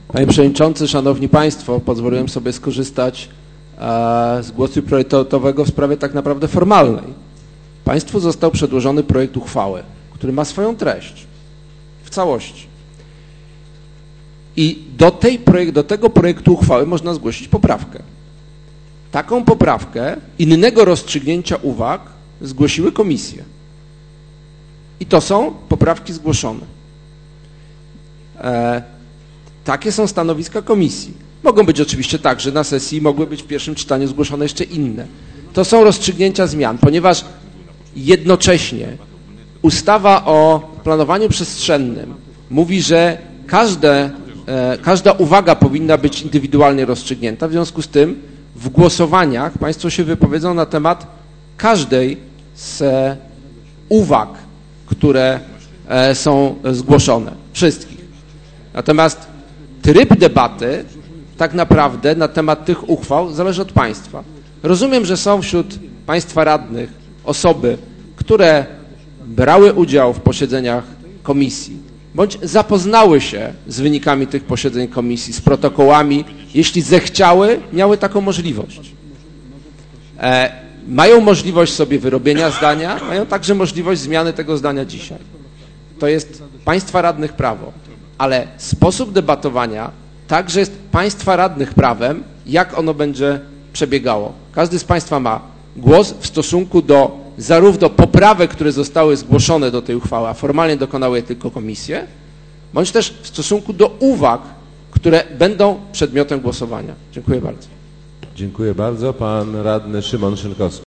Panie Przewodniczący, Szanowni Państwo, pozwoliłem sobie skorzystać z głosu priorytetowego w sprawie tak naprawdę formalnej. Państwu został przedłożony projekt uchwały, który ma swoją treść w całości. I do tego projektu uchwały można zgłosić poprawkę. Taką poprawkę innego rozstrzygnięcia uwag zgłosiły komisje. I to są poprawki zgłoszone. Takie są stanowiska komisji. Mogą być oczywiście tak, że na sesji mogły być w pierwszym czytaniu zgłoszone jeszcze inne. To są rozstrzygnięcia zmian, ponieważ jednocześnie ustawa o planowaniu przestrzennym mówi, że każda uwaga powinna być indywidualnie rozstrzygnięta. W związku z tym w głosowaniach Państwo się wypowiedzą na temat każdej z uwag, które są zgłoszone. Wszystkich. Natomiast tryb debaty tak naprawdę na temat tych uchwał zależy od Państwa. Rozumiem, że są wśród Państwa radnych osoby, które brały udział w posiedzeniach komisji, bądź zapoznały się z wynikami tych posiedzeń komisji, z protokołami, jeśli zechciały, miały taką możliwość. Mają możliwość sobie wyrobienia zdania, mają także możliwość zmiany tego zdania dzisiaj. To jest Państwa radnych prawo, ale sposób debatowania także jest Państwa radnych prawem, jak ono będzie przebiegało. Każdy z Państwa ma głos w stosunku do zarówno poprawek, które zostały zgłoszone do tej uchwały, a formalnie dokonały je tylko komisje, bądź też w stosunku do uwag, które będą przedmiotem głosowania. Dziękuję bardzo. Dziękuję bardzo. Pan radny Szymon Szynkowski.